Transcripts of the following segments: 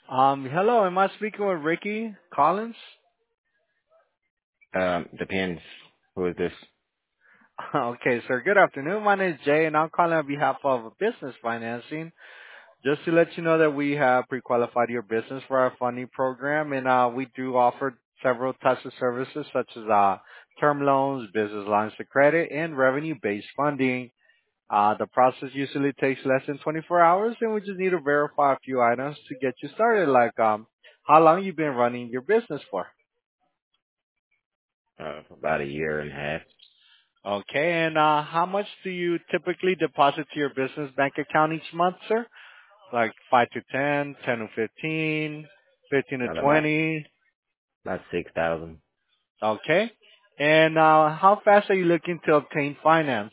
Hello, am I speaking with Ricky Collins? Depends. Who is this? Okay, sir. Good afternoon. My name is Jay, and I'm calling on behalf of Business Financing. Just to let you know that we have pre-qualified your business for our funding program, and we do offer several types of services such as term loans, business lines of credit, and revenue-based funding. The process usually takes less than 24 hours, and we just need to verify a few items to get you started, like how long you've been running your business for. For about a year and a half. Okay, and how much do you typically deposit to your business bank account each month, sir? Like 5 to 10, 10 to 15, 15 to Got about 20. 6,000. Okay. And how fast are you looking to obtain finance?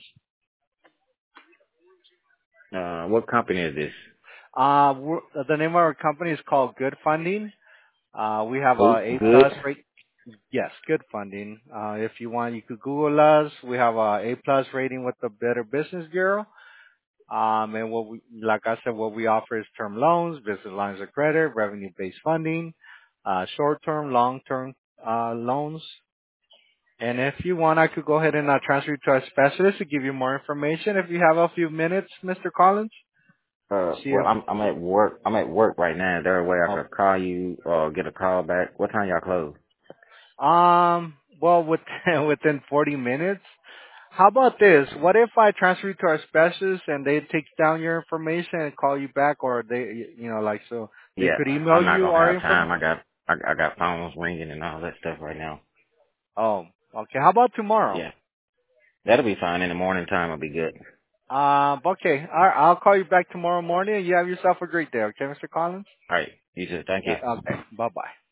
What company is this? The name of our company is called Good Funding. We have Who? a A Good. plus rate. Yes, Good Funding. If you want, you could Google us. We have a A plus rating with the Better Business Bureau. And like I said, what we offer is term loans, business lines of credit, revenue-based funding, short-term, long-term, loans. And if you want, I could go ahead and transfer you to our specialist to give you more information. If you have a few minutes, Mr. Collins. See Well, if, I'm at work. I'm at work right now. Is there a way I oh, could call you or get a call back? What time y'all close? well, within 40 minutes. How about this? What if I transfer you to our specialist and they take down your information and call you back, or they, like, so they Yeah, could email I'm not you gonna our have information? time. I got phones ringing and all that stuff right now. Oh, okay. How about tomorrow? Yeah, that'll be fine. In the morning time will be good. Okay. All right, I'll call you back tomorrow morning. You have yourself a great day, okay, Mr. Collins? All right. You too. Thank you. Okay. Bye bye.